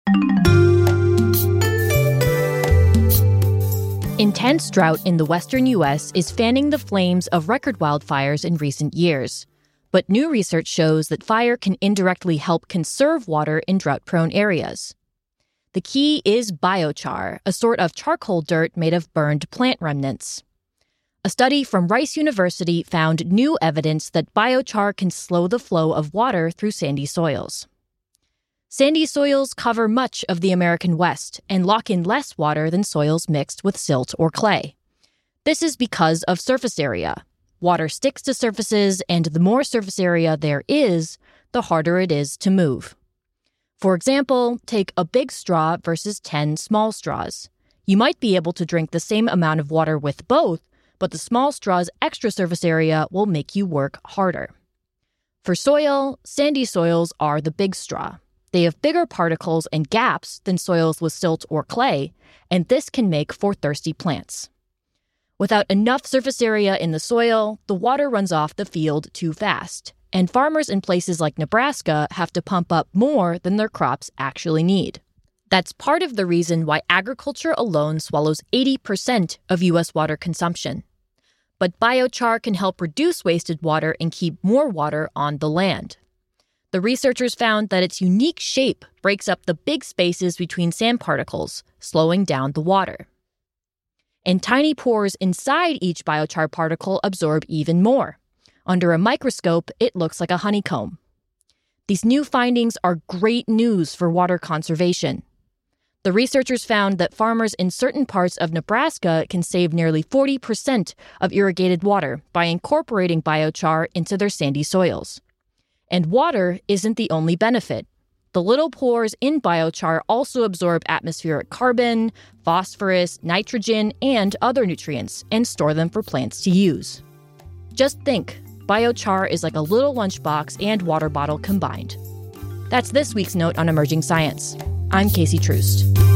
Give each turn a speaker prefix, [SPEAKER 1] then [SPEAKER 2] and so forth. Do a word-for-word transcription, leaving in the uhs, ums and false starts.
[SPEAKER 1] Intense drought in the western U S is fanning the flames of record wildfires in recent years. But new research shows that fire can indirectly help conserve water in drought-prone areas. The key is biochar, a sort of charcoal dirt made of burned plant remnants. A study from Rice University found new evidence that biochar can slow the flow of water through sandy soils. Sandy soils cover much of the American West and lock in less water than soils mixed with silt or clay. This is because of surface area. Water sticks to surfaces, and the more surface area there is, the harder it is to move. For example, take a big straw versus ten small straws. You might be able to drink the same amount of water with both, but the small straw's extra surface area will make you work harder. For soil, sandy soils are the big straw. They have bigger particles and gaps than soils with silt or clay, and this can make for thirsty plants. Without enough surface area in the soil, the water runs off the field too fast, and farmers in places like Nebraska have to pump up more than their crops actually need. That's part of the reason why agriculture alone swallows eighty percent of U S water consumption. But biochar can help reduce wasted water and keep more water on the land. The researchers found that its unique shape breaks up the big spaces between sand particles, slowing down the water. And tiny pores inside each biochar particle absorb even more. Under a microscope, it looks like a honeycomb. These new findings are great news for water conservation. The researchers found that farmers in certain parts of Nebraska can save nearly forty percent of irrigated water by incorporating biochar into their sandy soils. And water isn't the only benefit. The little pores in biochar also absorb atmospheric carbon, phosphorus, nitrogen, and other nutrients and store them for plants to use. Just think, biochar is like a little lunchbox and water bottle combined. That's this week's Note on Emerging Science. I'm Casey Troost.